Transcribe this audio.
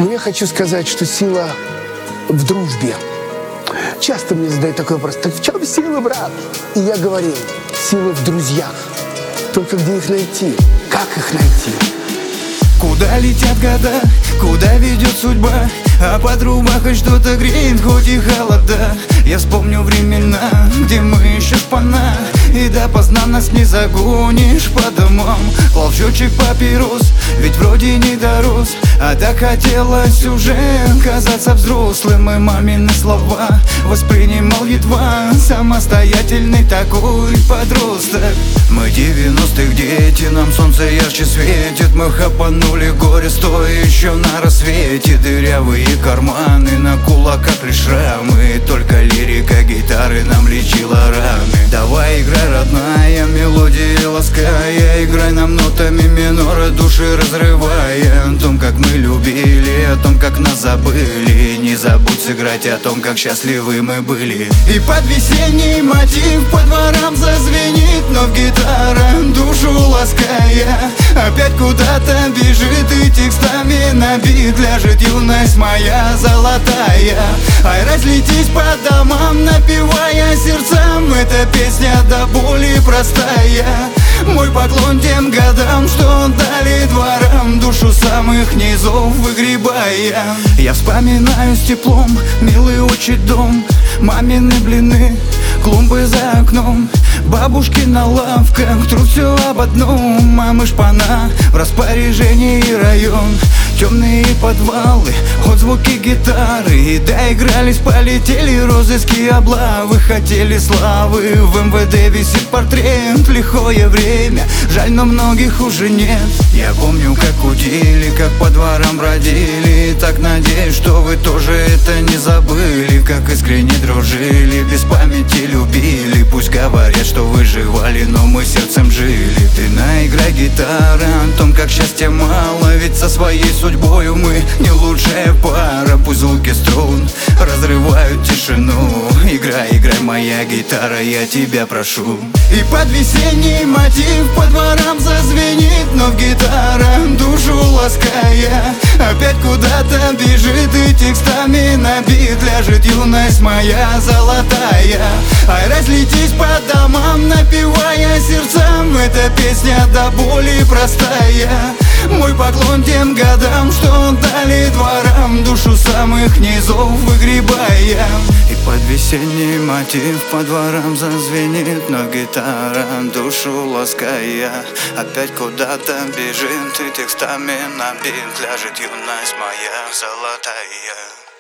Но я хочу сказать, что сила в дружбе. Часто мне задают такой вопрос: так в чем сила, брат? И я говорил: сила в друзьях. Только где их найти? Как их найти? Куда летят года, куда ведет судьба, а под рубахой что-то греет, хоть и холода. Я вспомню времена, где мы еще шпана, и допоздна нас не загонишь по домам. Клал в счетчик папирос, ведь вроде не дорос, а так хотелось уже казаться взрослым. И мамины слова воспринимал едва, самостоятельный такой подросток. Мы 90-х дети, нам солнце ярче светит. Мы хапанули горе, стоя еще на рассвете. Дырявые карманы, на кулаках лишь шрамы, только лирика гитары нам лечила раны. Давай играй, родная, мелодия лаская, играй нам нотами минора, души разрывая. О том, как мы любили, о том, как нас забыли. Не забудь сыграть о том, как счастливы мы были. И под весенний мотив по дворам зазвенит вновь гитара, душу лаская. Опять куда-то бежит и текстами набит, ляжет юность моя золотая. Ай, разлетись по домам, напевая сердцам, эта песня до боли простая. Мой поклон тем годам, что дали дворам, душу самых низов выгребая. Я вспоминаю с теплом милый отчий дом, мамины блины, клумбы за окном, бабушки на лавках, труд все об одном. Мамы шпана, в распоряжении район, темные подвалы, отзвуки гитары. И доигрались, полетели розыски, облавы. Хотели славы, в МВД висит портрет. Лихое время, жаль, но многих уже нет. Я помню, как кутили, как по дворам бродили. И так надеюсь, что вы тоже это не забыли. Как искренне дружили, без памяти любили. Пусть говорят, что выживали, но мы сердцем жили. Ты наиграй, гитара, о том, как счастья мало, ведь со своей судьбою мы не лучшая пара. Пусть звуки струн разрывают тишину. Играй, играй, моя гитара, я тебя прошу. И под весенний мотив по дворам зазвенит вновь гитара, душу лаская. Опять куда-то бежит и текстами набит, ляжет юность моя золотая. Ай, разлетись по домам, напевая сердцам, эта песня до боли простая. Мой поклон тем годам, что дали дворам, душу самых низов выгребая. И под весенний мотив по дворам зазвенит, но гитара душу лаская. Опять куда-то бежит и текстами набит, ляжет юность моя золотая.